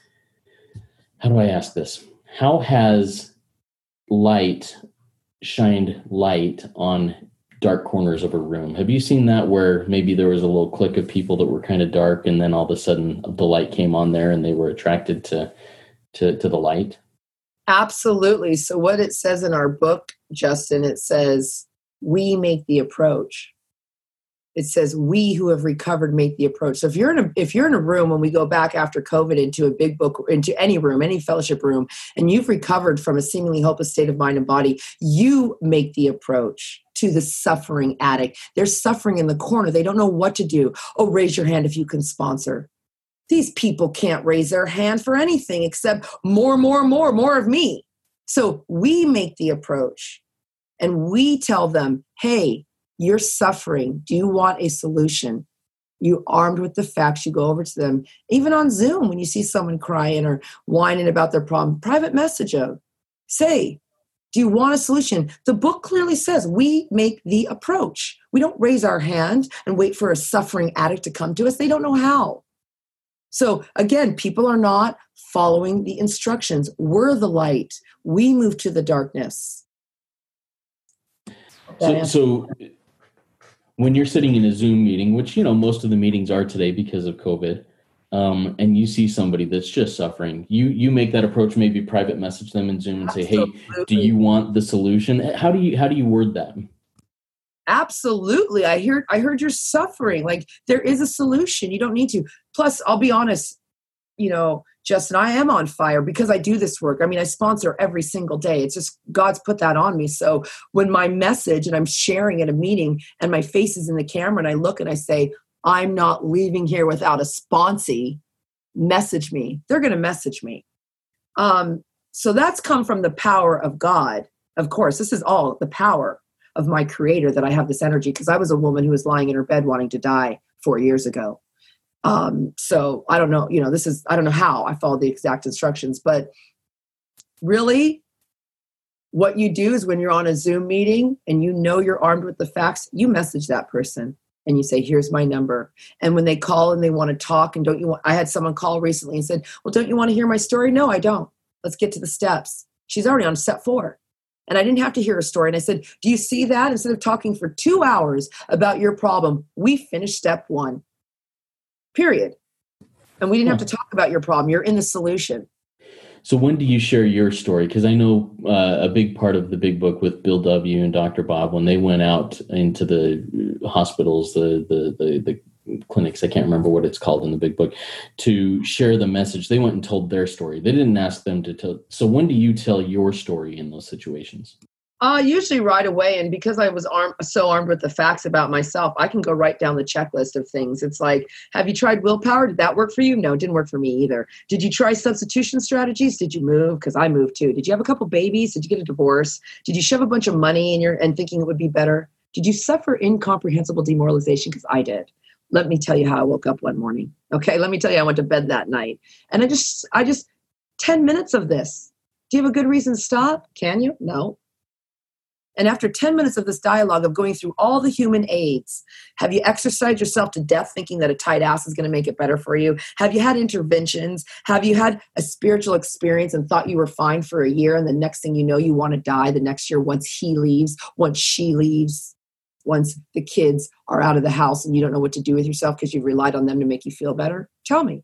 How do I ask this? How has light shined light on dark corners of a room? Have you seen that where maybe there was a little clique of people that were kind of dark, and then all of a sudden the light came on there, and they were attracted to to to the light? Absolutely. So what it says in our book, Justin, it says, we make the approach. It says, we who have recovered make the approach. So if you're in a, if you're in a room, when we go back after COVID into a big book, into any room, any fellowship room, and you've recovered from a seemingly hopeless state of mind and body, you make the approach to the suffering addict. They're suffering in the corner. They don't know what to do. Oh, raise your hand if you can sponsor. These people can't raise their hand for anything except more, more, more, more of me. So we make the approach and we tell them, hey, you're suffering. Do you want a solution? You armed with the facts, you go over to them. Even on Zoom, when you see someone crying or whining about their problem, private message them. Say, do you want a solution? The book clearly says we make the approach. We don't raise our hand and wait for a suffering addict to come to us. They don't know how. So again, people are not following the instructions. We're the light. We move to the darkness. So, so when you're sitting in a Zoom meeting, which, you know, most of the meetings are today because of COVID, um, and you see somebody that's just suffering, you you make that approach, maybe private message them in Zoom and say, hey, do you want the solution? How do you how do you word that? Absolutely. I hear I heard you're suffering. Like, there is a solution. You don't need to. Plus, I'll be honest, you know, Justin, I am on fire because I do this work. I mean, I sponsor every single day. It's just God's put that on me. So when my message and I'm sharing at a meeting and my face is in the camera and I look and I say, I'm not leaving here without a sponsee, message me. They're going to message me. Um, so that's come from the power of God. Of course, this is all the power of my creator that I have this energy, because I was a woman who was lying in her bed wanting to die four years ago. Um, so I don't know, you know, this is, I don't know how I followed the exact instructions, but really what you do is when you're on a Zoom meeting and you know you're armed with the facts, you message that person and you say, here's my number. And when they call and they want to talk and don't you want, I had someone call recently and said, well, don't you want to hear my story? No, I don't. Let's get to the steps. She's already on step four. And I didn't have to hear her story. And I said, do you see that? Instead of talking for two hours about your problem, we finished step one. Period. And we didn't have to talk about your problem. You're in the solution. So when do you share your story? Because I know uh, a big part of the big book with Bill W. and Doctor Bob, when they went out into the hospitals, the, the, the, the clinics, I can't remember what it's called in the big book, to share the message, they went and told their story. They didn't ask them to tell. So when do you tell your story in those situations? Uh, usually right away. And because I was armed, so armed with the facts about myself, I can go right down the checklist of things. It's like, have you tried willpower? Did that work for you? No, it didn't work for me either. Did you try substitution strategies? Did you move? Because I moved too. Did you have a couple babies? Did you get a divorce? Did you shove a bunch of money in your and thinking it would be better? Did you suffer incomprehensible demoralization? Because I did. Let me tell you how I woke up one morning. Okay, let me tell you, I went to bed that night. And I just, I just, ten minutes of this. Do you have a good reason to stop? Can you? No. And after ten minutes of this dialogue of going through all the human aids, have you exercised yourself to death thinking that a tight ass is going to make it better for you? Have you had interventions? Have you had a spiritual experience and thought you were fine for a year, and the next thing you know, you want to die the next year once he leaves, once she leaves, once the kids are out of the house and you don't know what to do with yourself because you've relied on them to make you feel better? Tell me.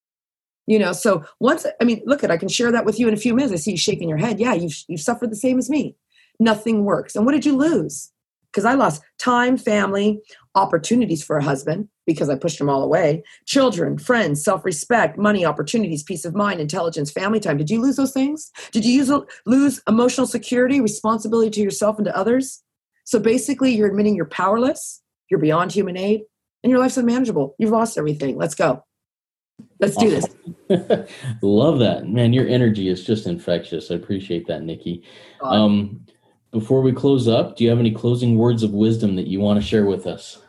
You know, so once, I mean, look at, I can share that with you in a few minutes. I see you shaking your head. Yeah, you've, you've suffered the same as me. Nothing works. And what did you lose? Because I lost time, family, opportunities for a husband because I pushed them all away, children, friends, self-respect, money, opportunities, peace of mind, intelligence, family time. Did you lose those things? Did you use, lose emotional security, responsibility to yourself and to others? So basically you're admitting you're powerless, you're beyond human aid, and your life's unmanageable. You've lost everything. Let's go. Let's do this. Love that. Man, your energy is just infectious. I appreciate that, Nikki. Um, Before we close up, do you have any closing words of wisdom that you want to share with us?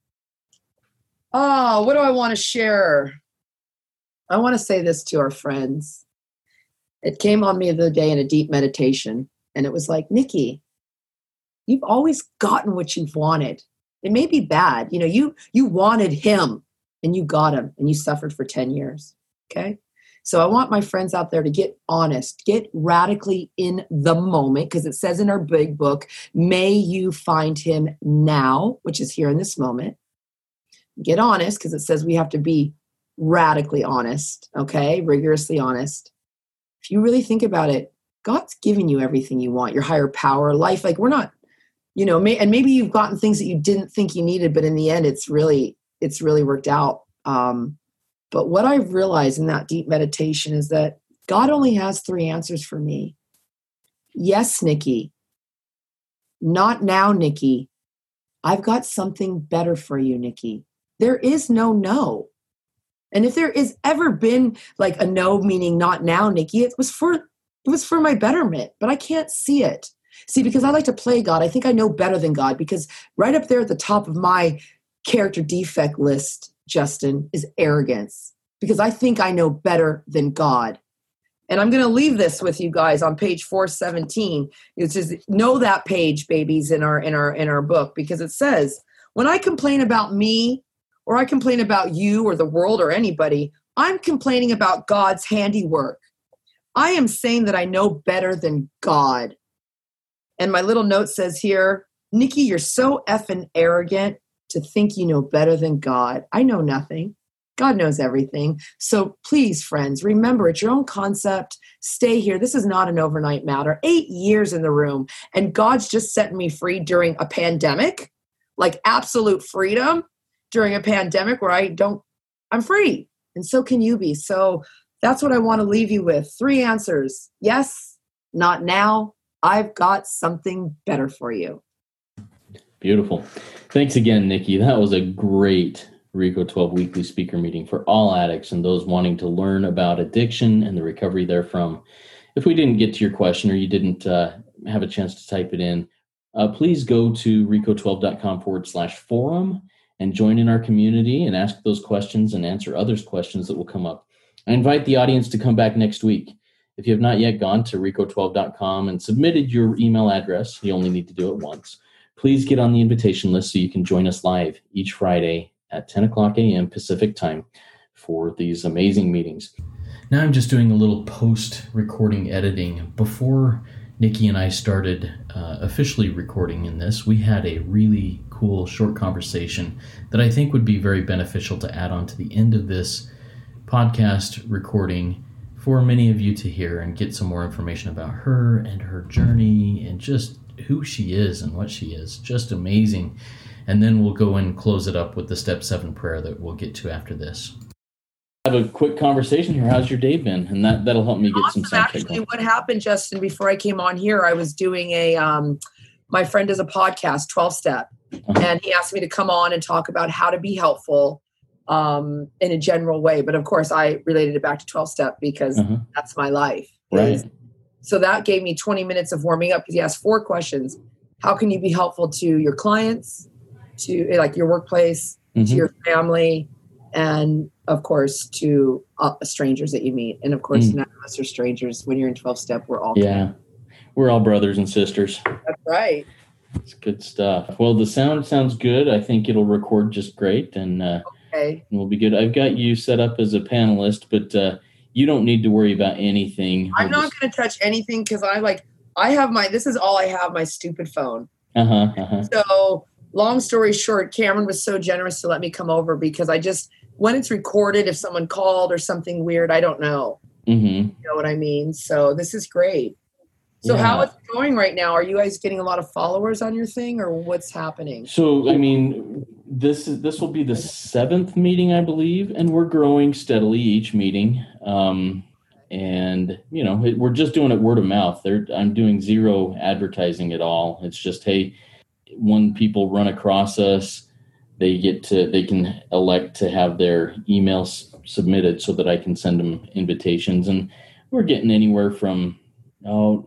Oh, what do I want to share? I want to say this to our friends. It came on me the other day in a deep meditation, and it was like, Nikki, you've always gotten what you've wanted. It may be bad. You know, you you wanted him, and you got him, and you suffered for ten years. Okay? So I want my friends out there to get honest, get radically in the moment, because it says in our big book, may you find him now, which is here in this moment. Get honest, because it says we have to be radically honest, okay, rigorously honest. If you really think about it, God's given you everything you want, your higher power, life. Like we're not, you know, may, and maybe you've gotten things that you didn't think you needed, but in the end, it's really, it's really worked out. Um, but what I've realized in that deep meditation is that God only has three answers for me. Yes, Nikki. Not now, Nikki. I've got something better for you, Nikki. There is no no. And if there is ever been like a no, meaning not now, Nikki, it was for, it was for my betterment, but I can't see it. See, because I like to play God. I think I know better than God, because right up there at the top of my character defect list, Justin, is arrogance, because I think I know better than God. And I'm going to leave this with you guys on page four seventeen. It's just know that page, babies, in our in our in our book, because it says, when I complain about me, or I complain about you or the world or anybody, I'm complaining about God's handiwork. I am saying that I know better than God. And my little note says here, Nikki, you're so effing arrogant to think you know better than God. I know nothing. God knows everything. So please, friends, remember, it's your own concept. Stay here. This is not an overnight matter. Eight years in the room, and God's just setting me free during a pandemic, like absolute freedom during a pandemic where I don't, I'm free. And so can you be. So that's what I want to leave you with. Three answers. Yes, not now. I've got something better for you. Beautiful. Thanks again, Nikki. That was a great RICO twelve weekly speaker meeting for all addicts and those wanting to learn about addiction and the recovery therefrom. If we didn't get to your question or you didn't uh, have a chance to type it in, uh, please go to rico twelve dot com forward slash forum and join in our community and ask those questions and answer others' questions that will come up. I invite the audience to come back next week. If you have not yet gone to rico twelve dot com and submitted your email address, you only need to do it once. Please get on the invitation list so you can join us live each Friday at ten o'clock a.m. Pacific time for these amazing meetings. Now I'm just doing a little post-recording editing. Before Nikki and I started uh, officially recording in this, we had a really cool short conversation that I think would be very beneficial to add on to the end of this podcast recording for many of you to hear and get some more information about her and her journey and just who she is and what she is. Just amazing. And then we'll go and close it up with the step seven prayer that we'll get to after this. Have a quick conversation here. How's your day been? And that, that'll help me get awesome. some sound. Actually, what happened, Justin, before I came on here, I was doing a, um, my friend does a podcast, twelve step, uh-huh. and he asked me to come on and talk about how to be helpful um, in a general way. But of course, I related it back to twelve step because uh-huh. that's my life. Right. So that gave me twenty minutes of warming up because he asked four questions. How can you be helpful to your clients, to like your workplace, mm-hmm. to your family, and of course to uh, strangers that you meet? And of course, mm. none of us are strangers. When you're in twelve step, we're all yeah, connected. We're all brothers and sisters. That's right. It's good stuff. Well, the sound sounds good. I think it'll record just great, and uh, okay, and we'll be good. I've got you set up as a panelist, but uh, you don't need to worry about anything. I'm we'll not just... going to touch anything because I like I have my. This is all I have. My stupid phone. Uh huh. Uh-huh. So. Long story short, Cameron was so generous to let me come over because I just, when it's recorded, if someone called or something weird, I don't know. Mm-hmm. You know what I mean? So this is great. So yeah. How is it going right now? Are you guys getting a lot of followers on your thing or what's happening? So, I mean, this is this will be the seventh meeting, I believe, and we're growing steadily each meeting. Um, and, you know, it, we're just doing it word of mouth. They're, I'm doing zero advertising at all. It's just, hey, when people run across us, they get to they can elect to have their emails submitted so that I can send them invitations. And we're getting anywhere from oh,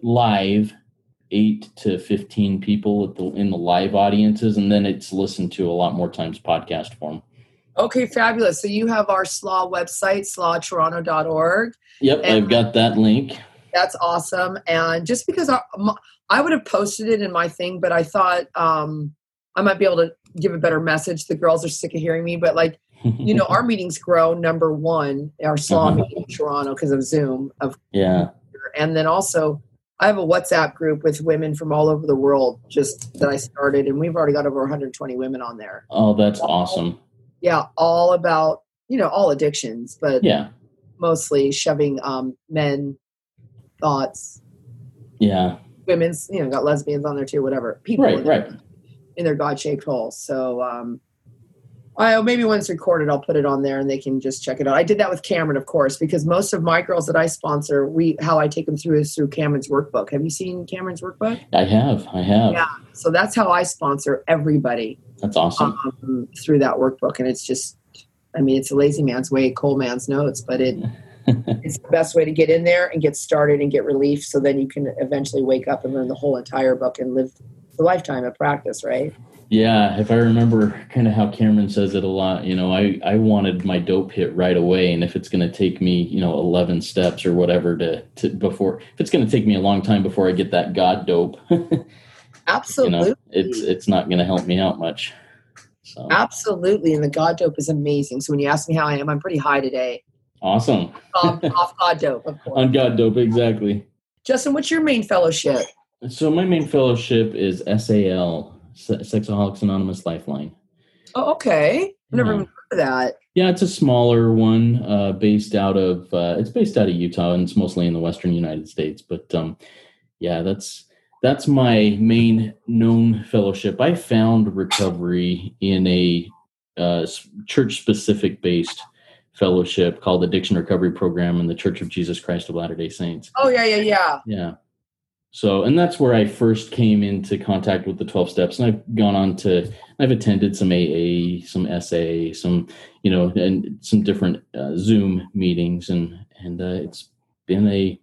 live eight to fifteen people at the, in the live audiences, and then it's listened to a lot more times podcast form. Okay, fabulous. So you have our S L A W website, S L A W Toronto dot org. Yep, and I've got that link. That's awesome. And just because I, I would have posted it in my thing, but I thought um, I might be able to give a better message. The girls are sick of hearing me, but like, you know, our meetings grow. Number one, our S L A W uh-huh. meeting in Toronto because of Zoom. Of yeah. And then also I have a WhatsApp group with women from all over the world just that I started. And we've already got over one hundred twenty women on there. Oh, that's all, awesome. Yeah. All about, you know, all addictions, but yeah, mostly shoving um, men thoughts. Yeah. Women's, you know, got lesbians on there too, whatever. People Right, in, their, right. in their God-shaped hole. So um, I maybe when it's recorded, I'll put it on there and they can just check it out. I did that with Cameron, of course, because most of my girls that I sponsor, we how I take them through is through Cameron's workbook. Have you seen Cameron's workbook? I have. I have. Yeah. So that's how I sponsor everybody. That's awesome. Um, through that workbook. And it's just, I mean, it's a lazy man's way, coal man's notes, but it it's the best way to get in there and get started and get relief. So then you can eventually wake up and learn the whole entire book and live the lifetime of practice, right? Yeah, if I remember kind of how Cameron says it a lot, you know, I, I wanted my dope hit right away. And if it's going to take me, you know, eleven steps or whatever to, to before, if it's going to take me a long time before I get that God dope, absolutely, you know, it's, it's not going to help me out much. So. Absolutely. And the God dope is amazing. So when you ask me how I am, I'm pretty high today. Awesome. um, off God dope, of course. On God dope, exactly. Justin, what's your main fellowship? So my main fellowship is S A L, Sexaholics Anonymous Lifeline. Oh, okay. I've never Yeah. even heard of that. Yeah, it's a smaller one, uh, based out of uh, it's based out of Utah, and it's mostly in the Western United States. But um, yeah, that's that's my main known fellowship. I found recovery in a uh, church-specific based fellowship called Addiction Recovery Program in the Church of Jesus Christ of Latter-day Saints. Oh yeah, yeah, yeah. Yeah. So, and that's where I first came into contact with the twelve steps, and I've gone on to, I've attended some A A, some S A, some, you know, and some different uh, Zoom meetings, and, and uh, it's been a,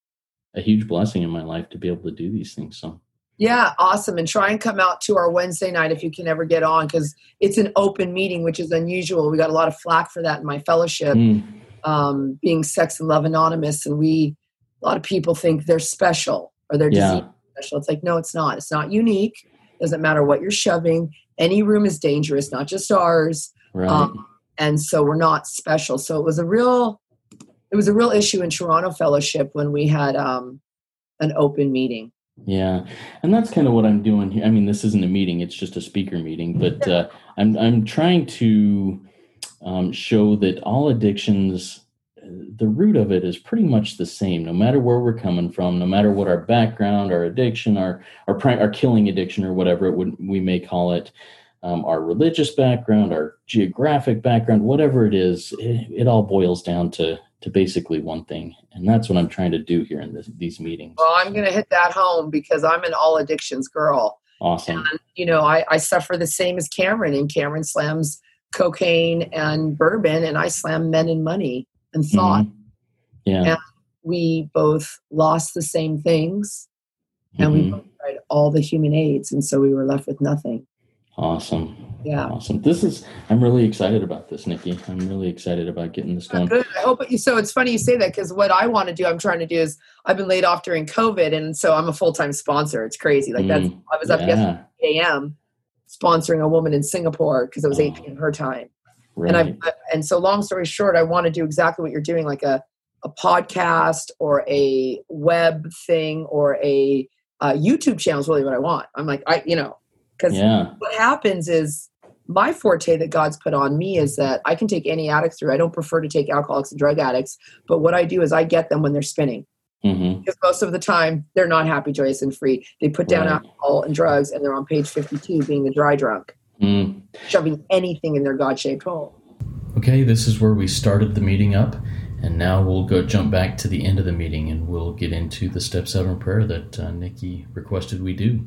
a huge blessing in my life to be able to do these things. So. Yeah, awesome. And try and come out to our Wednesday night if you can ever get on, because it's an open meeting, which is unusual. We got a lot of flack for that in my fellowship, mm. um, being Sex and Love Anonymous. And we, a lot of people think they're special or they're yeah. disease special. It's like, no, it's not. It's not unique. Doesn't matter what you're shoving. Any room is dangerous, not just ours. Right. Um, and so we're not special. So it was a real, it was a real issue in Toronto Fellowship when we had um, an open meeting. Yeah. And that's kind of what I'm doing here. I mean, this isn't a meeting, it's just a speaker meeting, but uh, I'm, I'm trying to um, show that all addictions, the root of it is pretty much the same, no matter where we're coming from, no matter what our background, our addiction, our, our, our killing addiction, or whatever it would, we may call it, um, our religious background, our geographic background, whatever it is, it, it all boils down to, to basically one thing. And that's what I'm trying to do here in this, these meetings. Well, I'm going to hit that home because I'm an all addictions girl. Awesome. And, you know, I, I suffer the same as Cameron, and Cameron slams cocaine and bourbon, and I slam men and money and thought. Mm-hmm. Yeah. And we both lost the same things, and mm-hmm. we both tried all the human aids, and so we were left with nothing. Awesome. Yeah. Awesome. This is, I'm really excited about this, Nikki. I'm really excited about getting this going. Good. I hope it, so it's funny you say that, because what I want to do, I'm trying to do is, I've been laid off during COVID, and so I'm a full-time sponsor. It's crazy. Like that's, mm, I was up yeah. yesterday at eight a.m. sponsoring a woman in Singapore because it was eight p.m. her time. Right. And I and so long story short, I want to do exactly what you're doing, like a, a podcast or a web thing or a uh, YouTube channel is really what I want. I'm like, I, you know, because yeah. what happens is my forte that God's put on me is that I can take any addict through. I don't prefer to take alcoholics and drug addicts, but what I do is I get them when they're spinning. Mm-hmm. Because most of the time they're not happy, joyous, and free. They put down right. alcohol and drugs, and they're on page fifty-two being the dry drunk. Mm. Shoving anything in their God-shaped hole. Okay, this is where we started the meeting up, and now we'll go jump back to the end of the meeting, and we'll get into the Step seven prayer that uh, Nikki requested we do.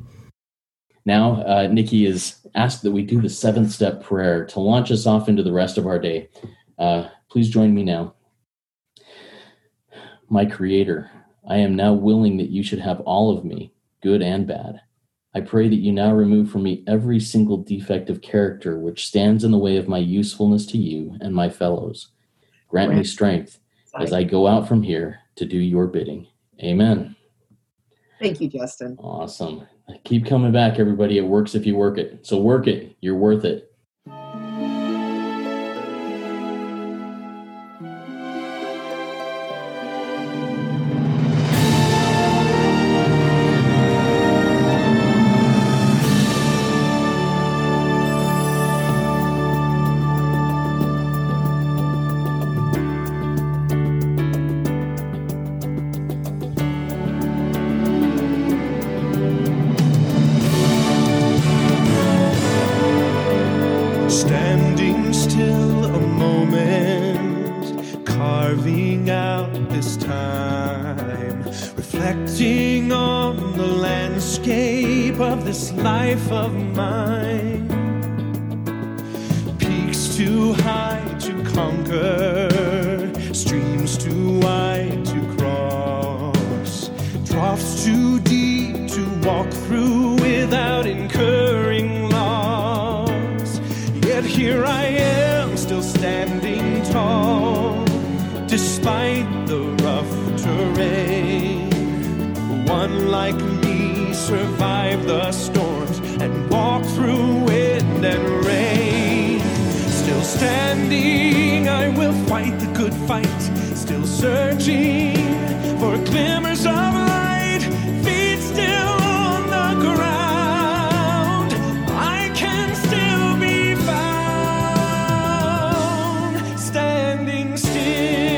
Now, uh, Nikki has asked that we do the seventh step prayer to launch us off into the rest of our day. Uh, please join me now. My Creator, I am now willing that you should have all of me, good and bad. I pray that you now remove from me every single defect of character which stands in the way of my usefulness to you and my fellows. Grant me strength as I go out from here to do your bidding. Amen. Thank you, Justin. Awesome. Keep coming back, everybody. It works if you work it. So work it. You're worth it. grip of this life of mine. Peaks too high to conquer, streams too wide to cross, troughs too deep to walk through without incurring loss. Yet here I am, still standing tall, despite the rough terrain. One like me survived the storms and walked through wind and rain. Still standing, I will fight the good fight. Still searching for glimmers of light. Feet still on the ground, I can still be found. Standing still.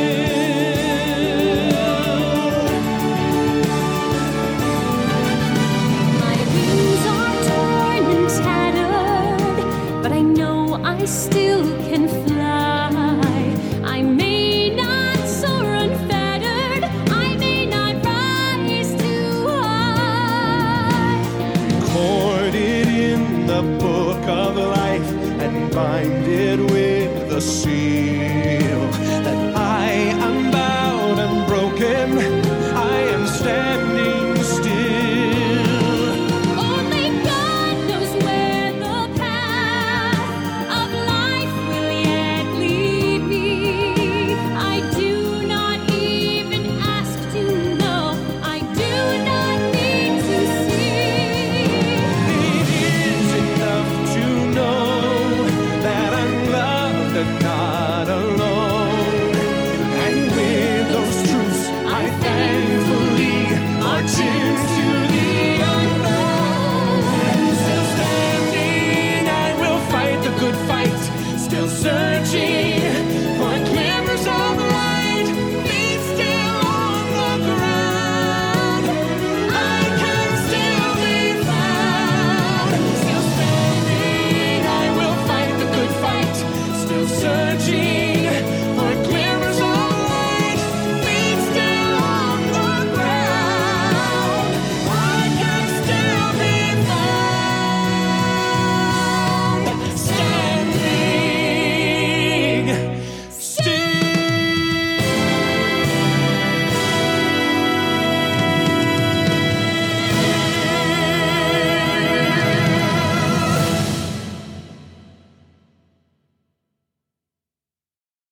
I still can fly. I may not soar unfettered. I may not rise too high. Recorded in the book of life and binded with the seal